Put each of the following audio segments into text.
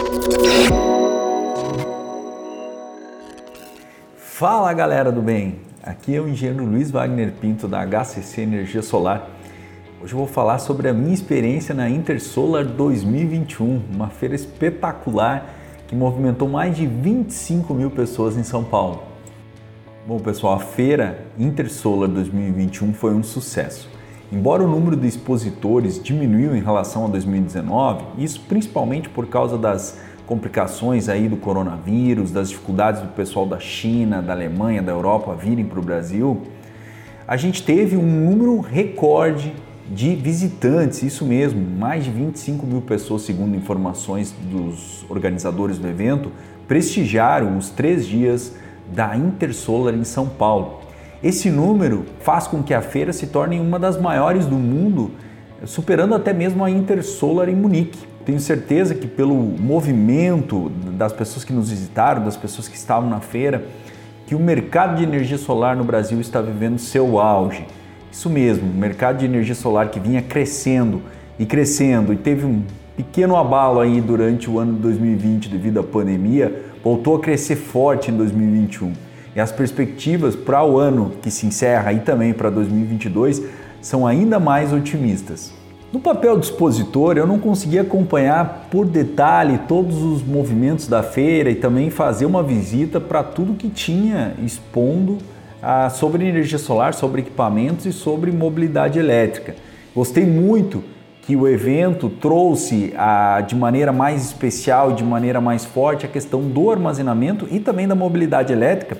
Fala galera do bem, aqui é o engenheiro Luiz Wagner Pinto da HCC Energia Solar. Hoje eu vou falar sobre a minha experiência na Intersolar 2021, uma feira espetacular que movimentou mais de 25 mil pessoas em São Paulo. Bom pessoal, a feira Intersolar 2021 foi um sucesso. Embora o número de expositores diminuiu em relação a 2019, isso principalmente por causa das complicações aí do coronavírus, das dificuldades do pessoal da China, da Alemanha, da Europa virem para o Brasil, a gente teve um número recorde de visitantes, isso mesmo, mais de 25 mil pessoas, segundo informações dos organizadores do evento, prestigiaram os 3 dias da Intersolar em São Paulo. Esse número faz com que a feira se torne uma das maiores do mundo, superando até mesmo a Intersolar em Munique. Tenho certeza que pelo movimento das pessoas que nos visitaram, das pessoas que estavam na feira, que o mercado de energia solar no Brasil está vivendo seu auge. Isso mesmo, o mercado de energia solar que vinha crescendo e teve um pequeno abalo aí durante o ano de 2020 devido à pandemia, voltou a crescer forte em 2021. E as perspectivas para o ano que se encerra e também para 2022 são ainda mais otimistas. No papel do expositor, eu não consegui acompanhar por detalhe todos os movimentos da feira e também fazer uma visita para tudo que tinha expondo sobre energia solar, sobre equipamentos e sobre mobilidade elétrica. Gostei muito que o evento trouxe de maneira mais especial e de maneira mais forte a questão do armazenamento e também da mobilidade elétrica.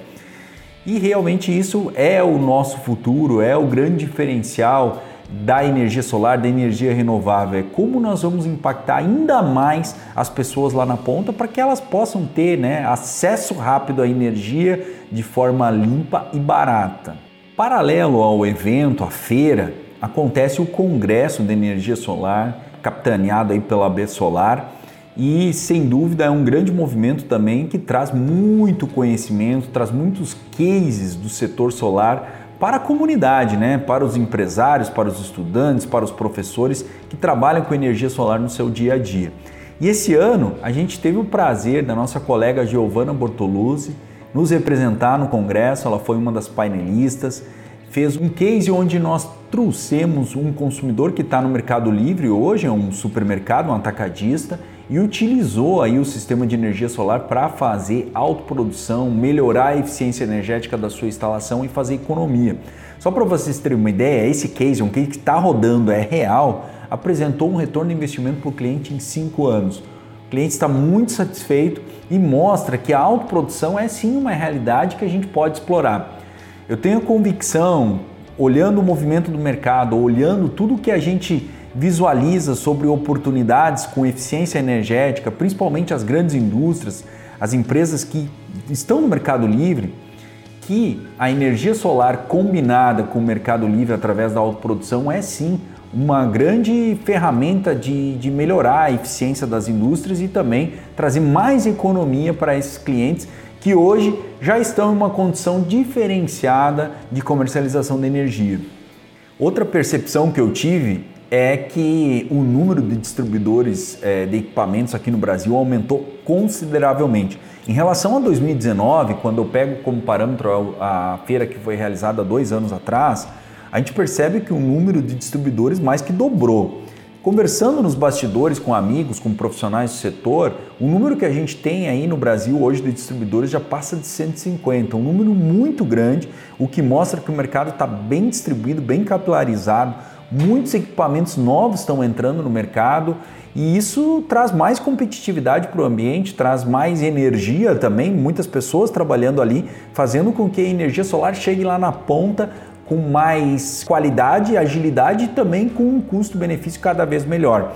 E realmente isso é o nosso futuro, é o grande diferencial da energia solar, da energia renovável. É como nós vamos impactar ainda mais as pessoas lá na ponta para que elas possam ter acesso rápido à energia de forma limpa e barata. Paralelo ao evento, à feira, acontece o Congresso de Energia Solar, capitaneado aí pela AB Solar, e sem dúvida é um grande movimento também que traz muito conhecimento, traz muitos cases do setor solar para a comunidade, para os empresários, para os estudantes, para os professores que trabalham com energia solar no seu dia a dia. E esse ano a gente teve o prazer da nossa colega Giovanna Bortoluzzi nos representar no congresso. Ela foi uma das painelistas, fez um case onde nós trouxemos um consumidor que está no Mercado Livre hoje, é um supermercado, um atacadista, e utilizou aí o sistema de energia solar para fazer autoprodução, melhorar a eficiência energética da sua instalação e fazer economia. Só para vocês terem uma ideia, esse case, um case que está rodando, é real, apresentou um retorno de investimento para o cliente em 5 anos. O cliente está muito satisfeito e mostra que a autoprodução é sim uma realidade que a gente pode explorar. Eu tenho a convicção, olhando o movimento do mercado, olhando tudo que a gente visualiza sobre oportunidades com eficiência energética, principalmente as grandes indústrias, as empresas que estão no Mercado Livre, que a energia solar combinada com o Mercado Livre através da autoprodução é sim uma grande ferramenta de melhorar a eficiência das indústrias e também trazer mais economia para esses clientes que hoje já estão em uma condição diferenciada de comercialização de energia. Outra percepção que eu tive é que o número de distribuidores de equipamentos aqui no Brasil aumentou consideravelmente. Em relação a 2019, quando eu pego como parâmetro a feira que foi realizada 2 anos atrás, a gente percebe que o número de distribuidores mais que dobrou. Conversando nos bastidores com amigos, com profissionais do setor, o número que a gente tem aí no Brasil hoje de distribuidores já passa de 150, um número muito grande, o que mostra que o mercado está bem distribuído, bem capilarizado, muitos equipamentos novos estão entrando no mercado e isso traz mais competitividade para o ambiente, traz mais energia também, muitas pessoas trabalhando ali, fazendo com que a energia solar chegue lá na ponta com mais qualidade, agilidade e também com um custo-benefício cada vez melhor.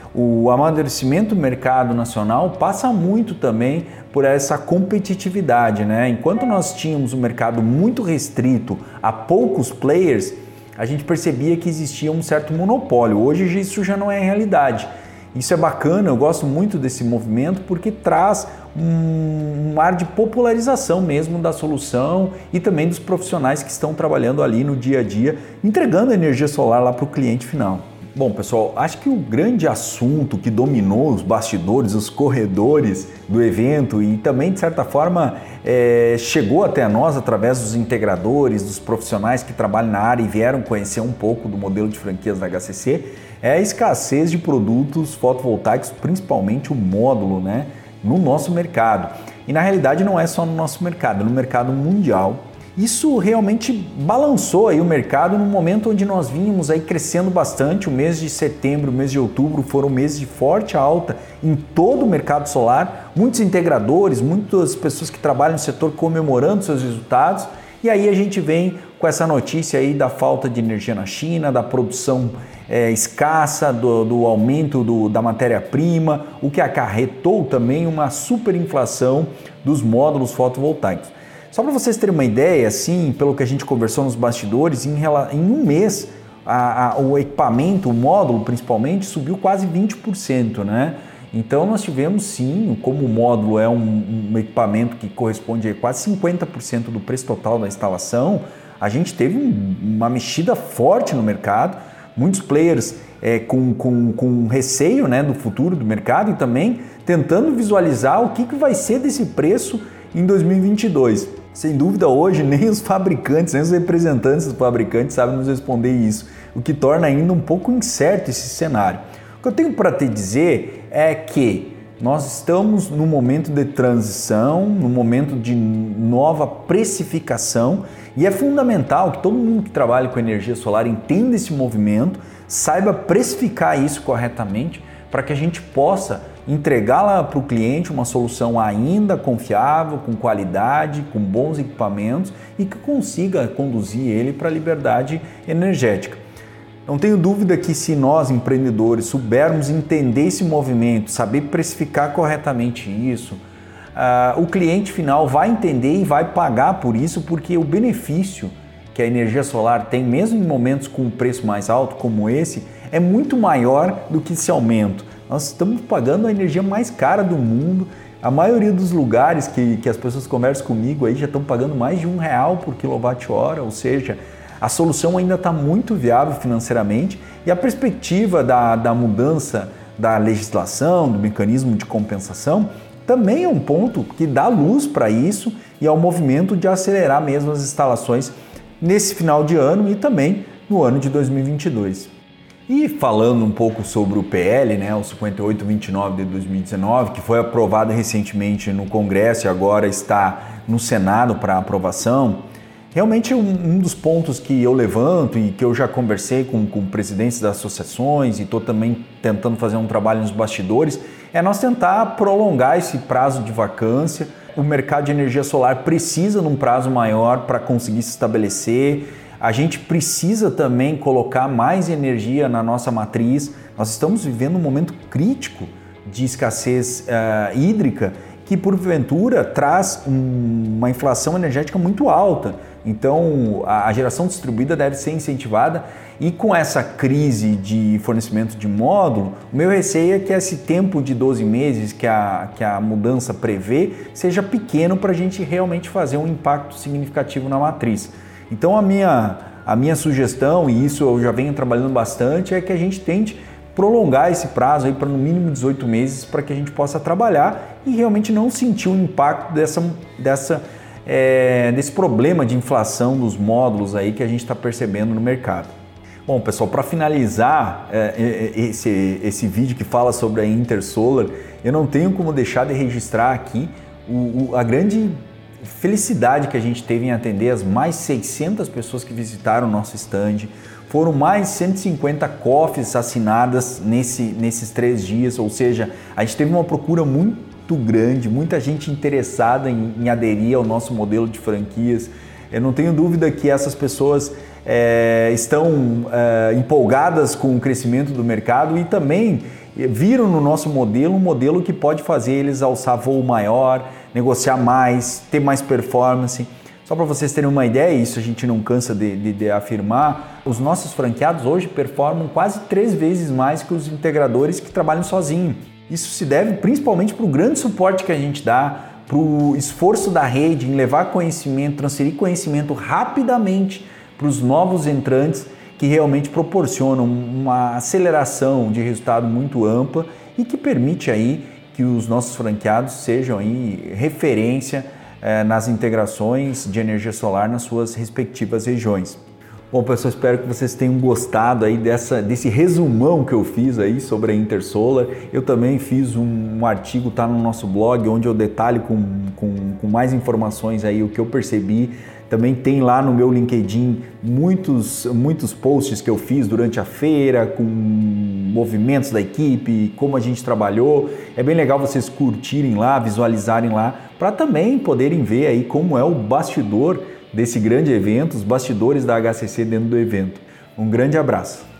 O amadurecimento do mercado nacional passa muito também por essa competitividade, Enquanto nós tínhamos um mercado muito restrito a poucos players, a gente percebia que existia um certo monopólio. Hoje isso já não é realidade. Isso é bacana, eu gosto muito desse movimento porque traz um ar de popularização mesmo da solução e também dos profissionais que estão trabalhando ali no dia a dia, entregando energia solar lá para o cliente final. Bom, pessoal, acho que o grande assunto que dominou os bastidores, os corredores do evento e também, de certa forma, chegou até nós através dos integradores, dos profissionais que trabalham na área e vieram conhecer um pouco do modelo de franquias da HCC, é a escassez de produtos fotovoltaicos, principalmente o módulo, né, no nosso mercado. E na realidade não é só no nosso mercado, no mercado mundial. Isso realmente balançou aí o mercado no momento onde nós vínhamos aí crescendo bastante. O mês de setembro, o mês de outubro foram meses de forte alta em todo o mercado solar. Muitos integradores, muitas pessoas que trabalham no setor comemorando seus resultados. E aí a gente vem com essa notícia aí da falta de energia na China, da produção escassa, do aumento da matéria-prima, o que acarretou também uma superinflação dos módulos fotovoltaicos. Só para vocês terem uma ideia, assim, pelo que a gente conversou nos bastidores, em um mês o equipamento, o módulo principalmente, subiu quase 20%, né? Então nós tivemos sim, como o módulo é um equipamento que corresponde a quase 50% do preço total da instalação, a gente teve uma mexida forte no mercado, muitos players com receio, né, do futuro do mercado e também tentando visualizar o que vai ser desse preço em 2022. Sem dúvida, hoje nem os fabricantes, nem os representantes dos fabricantes sabem nos responder isso, o que torna ainda um pouco incerto esse cenário. O que eu tenho para te dizer é que nós estamos num momento de transição, num momento de nova precificação e é fundamental que todo mundo que trabalha com energia solar entenda esse movimento, saiba precificar isso corretamente para que a gente possa entregá-la para o cliente uma solução ainda confiável, com qualidade, com bons equipamentos e que consiga conduzir ele para a liberdade energética. Não tenho dúvida que se nós, empreendedores, soubermos entender esse movimento, saber precificar corretamente isso, o cliente final vai entender e vai pagar por isso, porque o benefício que a energia solar tem, mesmo em momentos com um preço mais alto como esse, é muito maior do que esse aumento. Nós estamos pagando a energia mais cara do mundo. A maioria dos lugares que as pessoas conversam comigo aí já estão pagando mais de R$1 por quilowatt-hora, ou seja, a solução ainda está muito viável financeiramente e a perspectiva da mudança da legislação, do mecanismo de compensação, também é um ponto que dá luz para isso e ao movimento de acelerar mesmo as instalações nesse final de ano e também no ano de 2022. E falando um pouco sobre o PL, né, o 5829 de 2019, que foi aprovado recentemente no Congresso e agora está no Senado para aprovação, realmente um dos pontos que eu levanto e que eu já conversei com presidentes das associações e estou também tentando fazer um trabalho nos bastidores, é nós tentar prolongar esse prazo de vacância. O mercado de energia solar precisa de um prazo maior para conseguir se estabelecer. A gente precisa também colocar mais energia na nossa matriz. Nós estamos vivendo um momento crítico de escassez hídrica que, porventura, traz uma inflação energética muito alta. Então, a geração distribuída deve ser incentivada e com essa crise de fornecimento de módulo, o meu receio é que esse tempo de 12 meses que a mudança prevê seja pequeno para a gente realmente fazer um impacto significativo na matriz. Então, a minha sugestão, e isso eu já venho trabalhando bastante, é que a gente tente prolongar esse prazo aí para no mínimo 18 meses para que a gente possa trabalhar e realmente não sentir o impacto desse problema de inflação dos módulos aí que a gente está percebendo no mercado. Bom, pessoal, para finalizar esse vídeo que fala sobre a Intersolar, eu não tenho como deixar de registrar aqui a grande felicidade que a gente teve em atender as mais 600 pessoas que visitaram o nosso stand. Foram mais 150 COFs assinadas nesses 3 dias, ou seja, a gente teve uma procura muito grande, muita gente interessada em aderir ao nosso modelo de franquias. Eu não tenho dúvida que essas pessoas estão empolgadas com o crescimento do mercado e também viram no nosso modelo um modelo que pode fazer eles alçar voo maior, negociar mais, ter mais performance. Só para vocês terem uma ideia, isso a gente não cansa de afirmar, os nossos franqueados hoje performam quase 3 vezes mais que os integradores que trabalham sozinhos. Isso se deve principalmente para o grande suporte que a gente dá, para o esforço da rede em levar conhecimento, transferir conhecimento rapidamente para os novos entrantes que realmente proporcionam uma aceleração de resultado muito ampla e que permite aí que os nossos franqueados sejam aí referência nas integrações de energia solar nas suas respectivas regiões. Bom, pessoal, espero que vocês tenham gostado aí desse resumão que eu fiz aí sobre a Intersolar. Eu também fiz um artigo, tá no nosso blog, onde eu detalho com mais informações aí o que eu percebi. Também tem lá no meu LinkedIn muitos posts que eu fiz durante a feira, com movimentos da equipe, como a gente trabalhou. É bem legal vocês curtirem lá, visualizarem lá, para também poderem ver aí como é o bastidor desse grande evento, os bastidores da HCC dentro do evento. Um grande abraço!